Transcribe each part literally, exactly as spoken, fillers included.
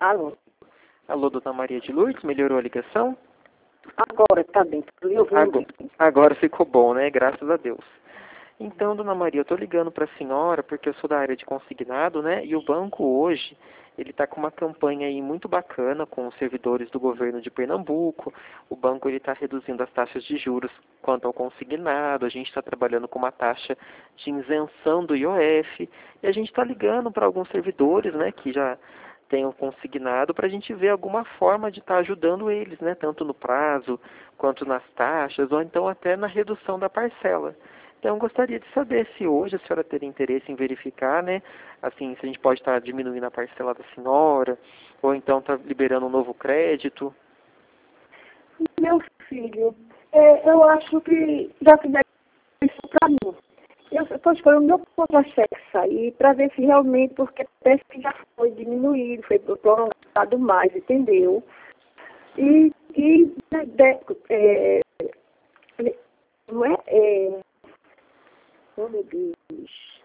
Alô? Alô, dona Maria de Lourdes, melhorou a ligação? Agora tá bem, tô lhe ouvindo. Agora, agora ficou bom, né? Graças a Deus. Então, dona Maria, eu tô ligando para a senhora porque eu sou da área de consignado, né? E o banco hoje, ele está com uma campanha aí muito bacana com os servidores do governo de Pernambuco. O banco ele está reduzindo as taxas de juros quanto ao consignado. A gente está trabalhando com uma taxa de isenção do I O F. E a gente está ligando para alguns servidores, né, que já tenham consignado para a gente ver alguma forma de estar tá ajudando eles, né, tanto no prazo quanto nas taxas ou então até na redução da parcela. Então, eu gostaria de saber se hoje a senhora teria interesse em verificar, né, assim, se a gente pode estar diminuindo a parcela da senhora, ou então estar liberando um novo crédito. Meu filho, é, eu acho que já que der isso para mim. Eu estou esperando meu contra-cheque sair para ver se realmente, porque parece que já foi diminuído, foi prolongado mais, entendeu? E, e de, é, não é, é oh, meu Deus.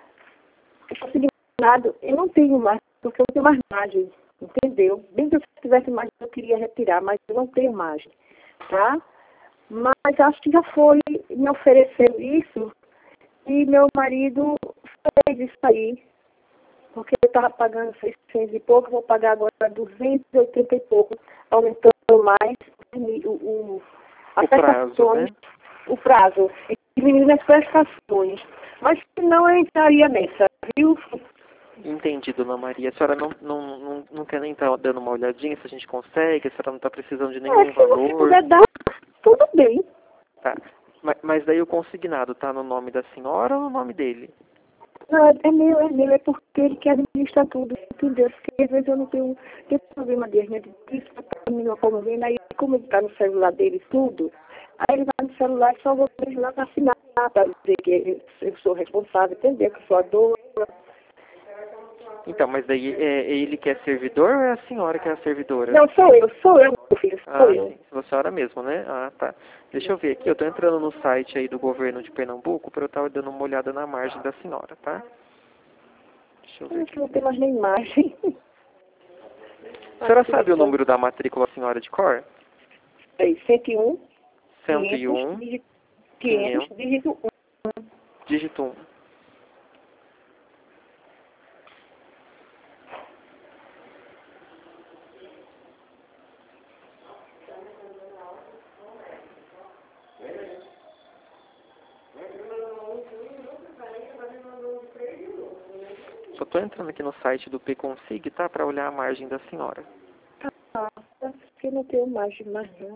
Eu não tenho mais, porque eu não tenho mais margem, entendeu? Bem que eu tivesse margem, eu queria retirar, mas eu não tenho margem, tá? Mas acho que já foi, me ofereceu isso, e meu marido fez isso aí, porque eu estava pagando seiscentos e pouco, vou pagar agora duzentos e oitenta e pouco, aumentando mais o, o, as o prazo, né? O prazo, e diminuindo as prestações. Mas se não, eu entraria nessa, viu? Entendi, dona Maria. A senhora não, não, não, não quer nem estar dando uma olhadinha se a gente consegue? A senhora não está precisando de nenhum é, se valor? Se você puder dar, tudo bem. Tá. Mas, mas daí o consignado está no nome da senhora ou no nome dele? Não, é meu, é meu, é porque ele quer administrar tudo, entendeu? Porque às vezes eu não tenho, tenho problema dele, né? Isso para mim não como vendo, aí como ele está no celular dele e tudo, aí ele vai no celular e só vou lá para assinar, para dizer que eu sou responsável, entendeu? Que eu sou a dona. Então, mas daí é ele que é servidor ou é a senhora que é a servidora? Não, sou eu, sou eu, meu filho, sou Ah, eu. sim. A senhora mesmo, né? Ah, tá. Deixa eu ver aqui. Eu tô entrando no site aí do governo de Pernambuco para eu estar dando uma olhada na margem da senhora, tá? Deixa eu ver Eu aqui. não tenho mais nem imagem. A senhora sabe o número da matrícula da senhora de cor? É cento e um, cento e um, quinhentos, dígito um. dígito um. Só tô entrando aqui no site do P-Consig, tá? Para olhar a margem da senhora. Ah, porque eu não tenho imagem mais não.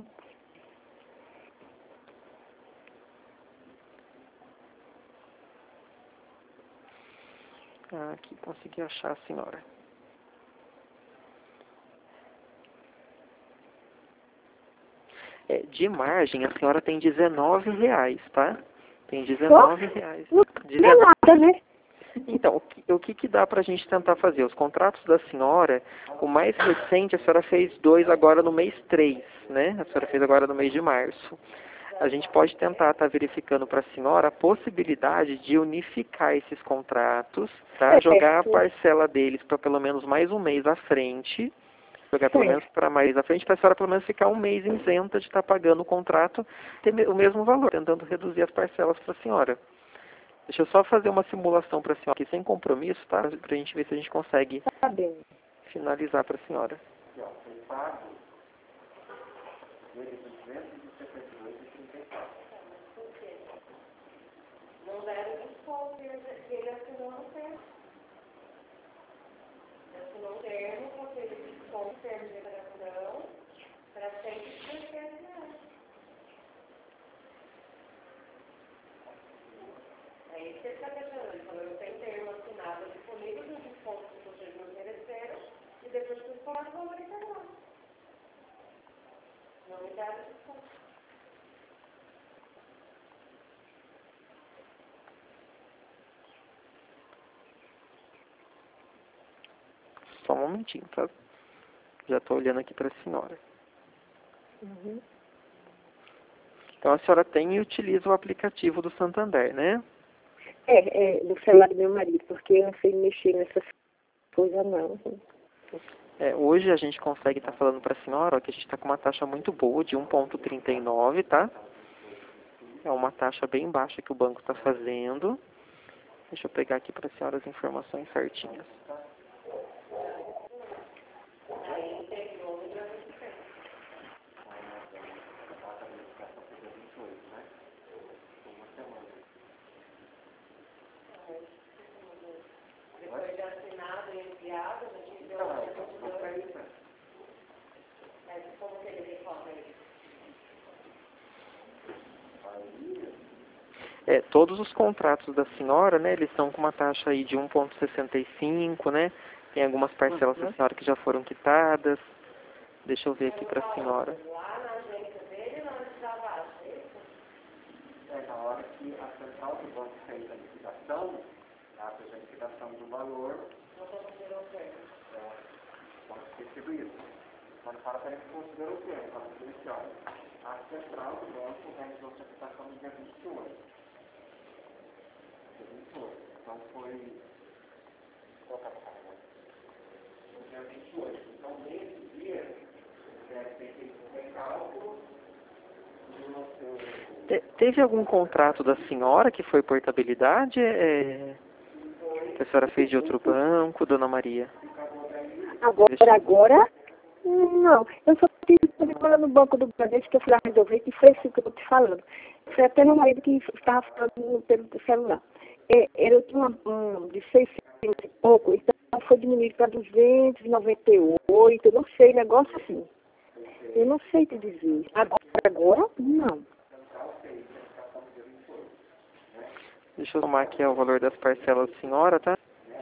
Ah, aqui, consegui achar a senhora. É, de margem, a senhora tem dezenove reais, tá? Tem dezenove reais. Não Dezen... é nada, né? Então, o que, o que que dá pra gente tentar fazer? Os contratos da senhora, o mais recente, a senhora fez dois agora no mês três, né? A senhora fez agora no mês de março. A gente pode tentar estar verificando para a senhora a possibilidade de unificar esses contratos, tá? Jogar a parcela deles para pelo menos mais um mês à frente, jogar pelo menos para mais à frente, para a senhora pelo menos ficar um mês isenta de estar pagando o contrato, ter o mesmo valor, tentando reduzir as parcelas para a senhora. Deixa eu só fazer uma simulação para a senhora aqui sem compromisso, tá? Para a gente ver se a gente consegue Tá bem. finalizar para a senhora. Não deram desconto, ele assinou no termo. Assinou o termo, porque ele desconto o termo de operação para cento e cinquenta reais. É isso que ele está questionando. Ele falou, eu tenho termo assinado disponível dos descontos que vocês me ofereceram e depois que os falaram, vão retornar. Não me deram desconto. Só um momentinho, tá? Já estou olhando aqui para a senhora. Uhum. Então a senhora tem e utiliza o aplicativo do Santander, né? É, é, do celular do meu marido, porque eu não sei mexer nessas coisas não. É, hoje a gente consegue estar falando para a senhora ó, que a gente está com uma taxa muito boa de um ponto trinta e nove, tá? É uma taxa bem baixa que o banco está fazendo. Deixa eu pegar aqui para a senhora as informações certinhas. É, todos os contratos da senhora, né, eles estão com uma taxa aí de um ponto sessenta e cinco, né? Tem algumas parcelas da senhora que já foram quitadas. Deixa eu ver aqui para a senhora. É, na hora que a central do banco fez a liquidação, ela fez a liquidação do valor, pode ter sido isso. Quando fala para ele que considerou o termo, fala assim, olha, a central do banco realizou a liquidação no dia vinte e oito. Então foi... no dia vinte e oito. Então, nesse dia, deve ter feito um recálculo. Te, teve algum contrato da senhora que foi portabilidade? É, que a senhora fez de outro banco, dona Maria? Agora, Deixa... agora, não. Eu só tive agora no banco do Bradesco que eu fui lá resolver, que foi isso que eu estou te falando. Foi até meu marido que estava falando pelo celular. É, eu tinha uma, um de seiscentos e pouco, então foi diminuído para duzentos e noventa e oito, eu não sei, negócio assim. Eu não sei te dizer. Agora, agora, não. Deixa eu tomar aqui ó, o valor das parcelas da senhora, tá?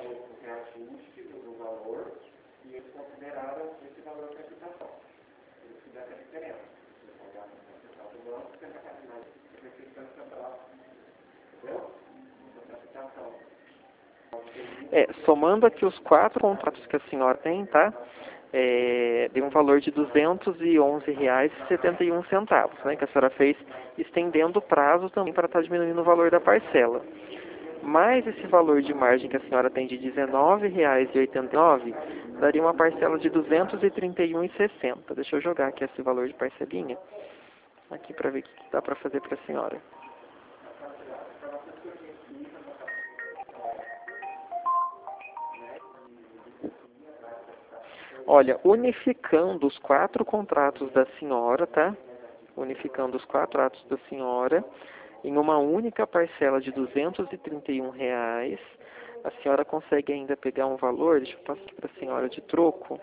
É, somando aqui os quatro contratos que a senhora tem, tá? É, deu um valor de duzentos e onze reais e setenta e um centavos, né? Que a senhora fez estendendo o prazo também para estar diminuindo o valor da parcela. Mais esse valor de margem que a senhora tem de dezenove reais e oitenta e nove centavos, daria uma parcela de duzentos e trinta e um reais e sessenta centavos. Deixa eu jogar aqui esse valor de parcelinha, aqui para ver o que dá para fazer para a senhora. Olha, unificando os quatro contratos da senhora, tá? Unificando os quatro atos da senhora, em uma única parcela de duzentos e trinta e um reais, a senhora consegue ainda pegar um valor, deixa eu passar aqui para a senhora de troco.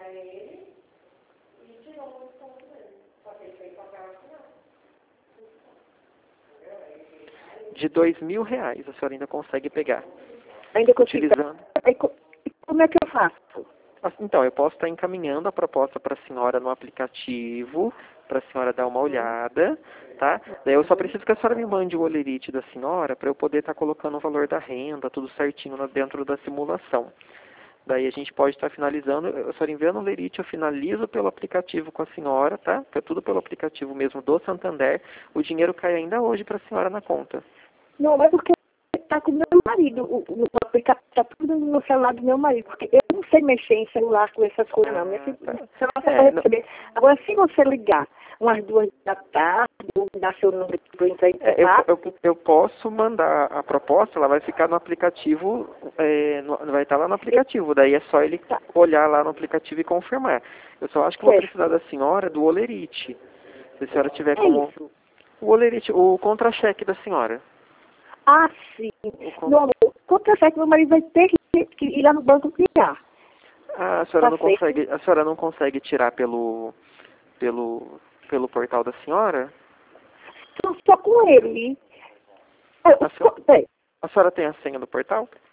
De dois mil reais, a senhora ainda consegue pegar. Ainda utilizando. Como é que eu faço? Então, eu posso estar encaminhando a proposta para a senhora no aplicativo, para a senhora dar uma olhada, tá? Daí eu só preciso que a senhora me mande o olerite da senhora para eu poder estar colocando o valor da renda, tudo certinho lá dentro da simulação. Daí a gente pode estar finalizando, a senhora enviando o olerite, eu finalizo pelo aplicativo com a senhora, tá? É tudo pelo aplicativo mesmo do Santander. O dinheiro cai ainda hoje para a senhora na conta. Não, é porque está com meu marido, o, o aplicativo está tudo no celular do meu marido, porque eu não sei mexer em celular com essas coisas, não. Minha filha, celular só É, vai receber. Agora, se você ligar umas duas da tarde, ou dar seu número para eu entrar em É, eu, contato, eu, eu posso mandar a proposta, ela vai ficar no aplicativo, é, no, vai estar lá no aplicativo, daí é só ele tá. olhar lá no aplicativo e confirmar. Eu só acho que vou precisar da senhora do olerite. Se a senhora tiver é como... isso. O olerite, o contra-cheque da senhora. Ah, sim. Contra... Meu amor, contra-cheque, meu marido vai ter que, que ir lá no banco criar. Ah, a senhora Tá não feito. consegue, a senhora não consegue tirar pelo, pelo, pelo portal da senhora? Só, só com ele. Eu, A senhora, é. a senhora tem a senha do portal?